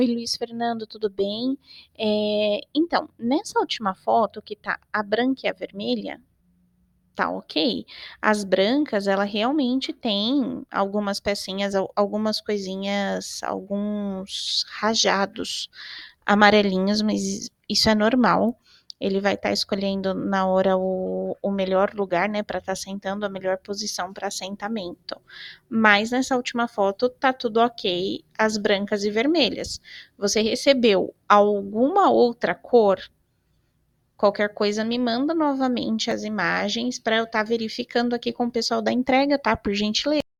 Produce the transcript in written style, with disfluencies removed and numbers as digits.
Oi, Luiz Fernando, tudo bem? Então, nessa última foto que tá a branca e a vermelha, tá ok. As brancas, ela realmente tem algumas pecinhas, algumas coisinhas, alguns rajados amarelinhos, mas isso é normal. Ele vai estar escolhendo na hora o melhor lugar, né, para estar sentando, a melhor posição para assentamento. Mas nessa última foto tá tudo ok, as brancas e vermelhas. Você recebeu alguma outra cor? Qualquer coisa me manda novamente as imagens para eu estar verificando aqui com o pessoal da entrega, tá? Por gentileza.